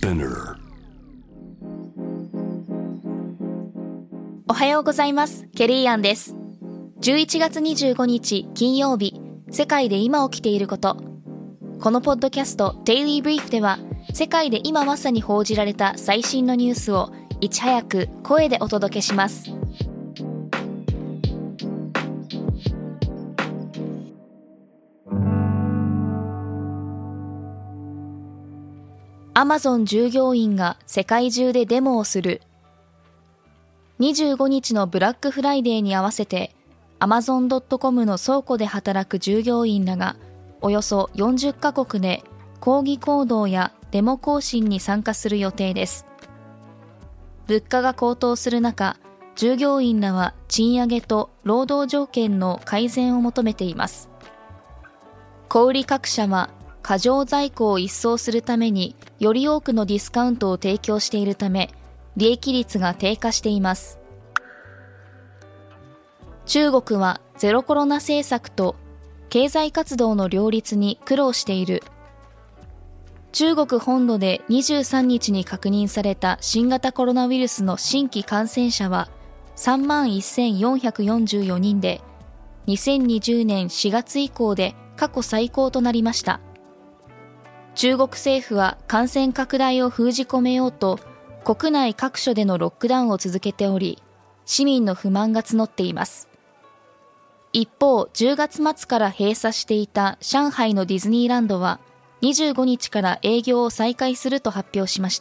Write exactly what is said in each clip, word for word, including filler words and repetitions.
Spinner。 おはようございます。ケリーアンです。じゅういちがつにじゅうごにち金曜日、世界で今起きていること。このポッドキャスト Daily Brief では、世界で今まさに報じられた最新のニュースをいち早く声でお届けします。アマゾン従業員が世界中でデモをする。にじゅうごにちのブラックフライデーに合わせて、アマゾンドットコム の倉庫で働く従業員らが、およそよんじゅっかこくで抗議行動やデモ行進に参加する予定です。物価が高騰する中、従業員らは賃上げと労働条件の改善を求めています。小売各社は、過剰在庫を一掃するためにより多くのディスカウントを提供しているため、利益率が低下しています。中国はゼロコロナ政策と経済活動の両立に苦労している。中国本土でにじゅうさんにちに確認された新型コロナウイルスの新規感染者はさんまんせんよんひゃくよんじゅうよにんで、にせんにじゅうねんしがつ以降で過去最高となりました。中国政府は感染拡大を封じ込めようと、国内各所でのロックダウンを続けており、市民の不満が募っています。一方、じゅうがつまつから閉鎖していた上海のディズニーランドは、にじゅうごにちから営業を再開すると発表しました。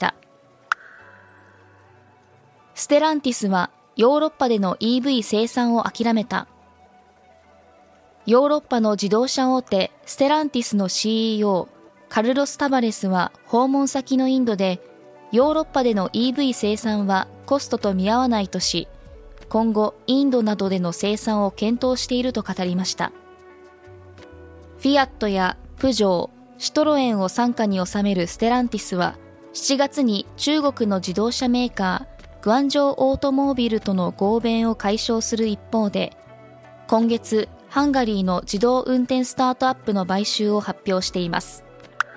ステランティスはヨーロッパでの イーブイ 生産を諦めた。ヨーロッパの自動車大手ステランティスの シーイーオー、カルロス・タバレスは訪問先のインドで、ヨーロッパでの イーブイ 生産はコストと見合わないとし、今後インドなどでの生産を検討していると語りました。フィアットやプジョー、シトロエンを傘下に収めるステランティスは、しちがつに中国の自動車メーカー、グアンジョーオートモービルとの合弁を解消する一方で、今月、ハンガリーの自動運転スタートアップの買収を発表しています。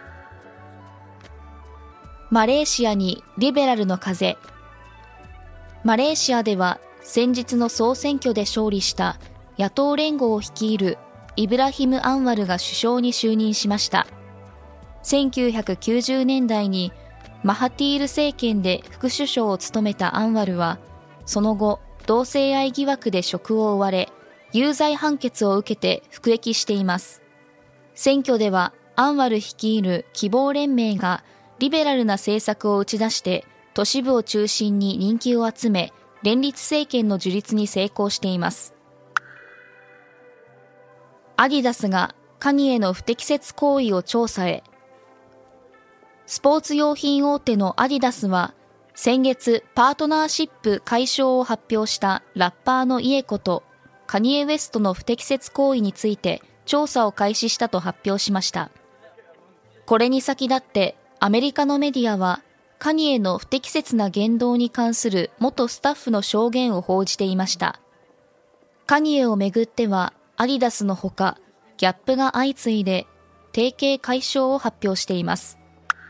マレーシアにリベラルの風。マレーシアでは先日の総選挙で勝利した野党連合を率いるイブラヒム・アンワルが首相に就任しました。せんきゅうひゃくきゅうじゅうねんだいにマハティール政権で副首相を務めたアンワルは、その後同性愛疑惑で職を追われ、有罪判決を受けて服役しています。選挙ではアンワル率いる希望連盟がリベラルな政策を打ち出して都市部を中心に人気を集め、連立政権の樹立に成功しています。アディダスがカニエの不適切行為を調査へ。スポーツ用品大手のアディダスは先月パートナーシップ解消を発表したラッパーのイエコとカニエ・ウェストの不適切行為について調査を開始したと発表しました。これに先立ってアメリカのメディアは、カニエの不適切な言動に関する元スタッフの証言を報じていました。カニエをめぐっては、アディダスのほか、ギャップが相次いで、提携解消を発表しています。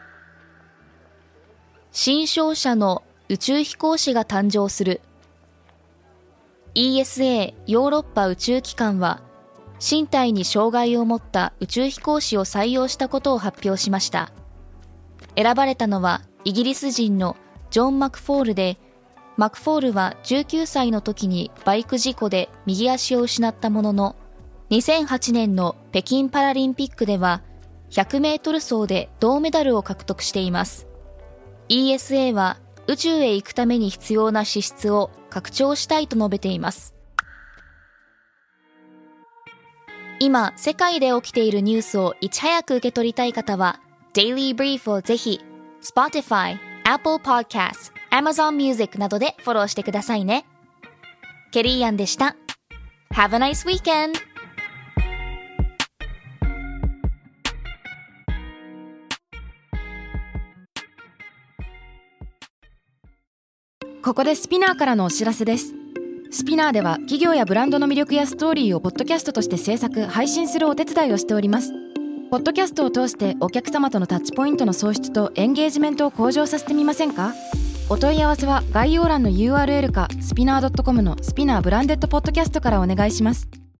新商社の宇宙飛行士が誕生する。イーエスエー ヨーロッパ宇宙機関は、身体に障害を持った宇宙飛行士を採用したことを発表しました。選ばれたのはイギリス人のジョン・マクフォールで、マクフォールはじゅうきゅうさいの時にバイク事故で右足を失ったものの、にせんはちねんの北京パラリンピックではひゃくメートル走で銅メダルを獲得しています。イーエスエー は宇宙へ行くために必要な資質を拡張したいと述べています。今、世界で起きているニュースをいち早く受け取りたい方は、Daily Brief をぜひ Spotify、Apple Podcasts、Amazon Music などでフォローしてくださいね。ケリーアンでした。Have a nice weekend! ここでスピナーからのお知らせです。スピナーでは企業やブランドの魅力やストーリーをポッドキャストとして制作・配信するお手伝いをしております。 ポッドキャストを通してお客様とのタッチポイントの創出とエンゲージメントを向上させてみませんか？お問い合わせは概要欄の ユーアールエル かスピナー ドットコム のスピナーブランデッドポッドキャストからお願いします。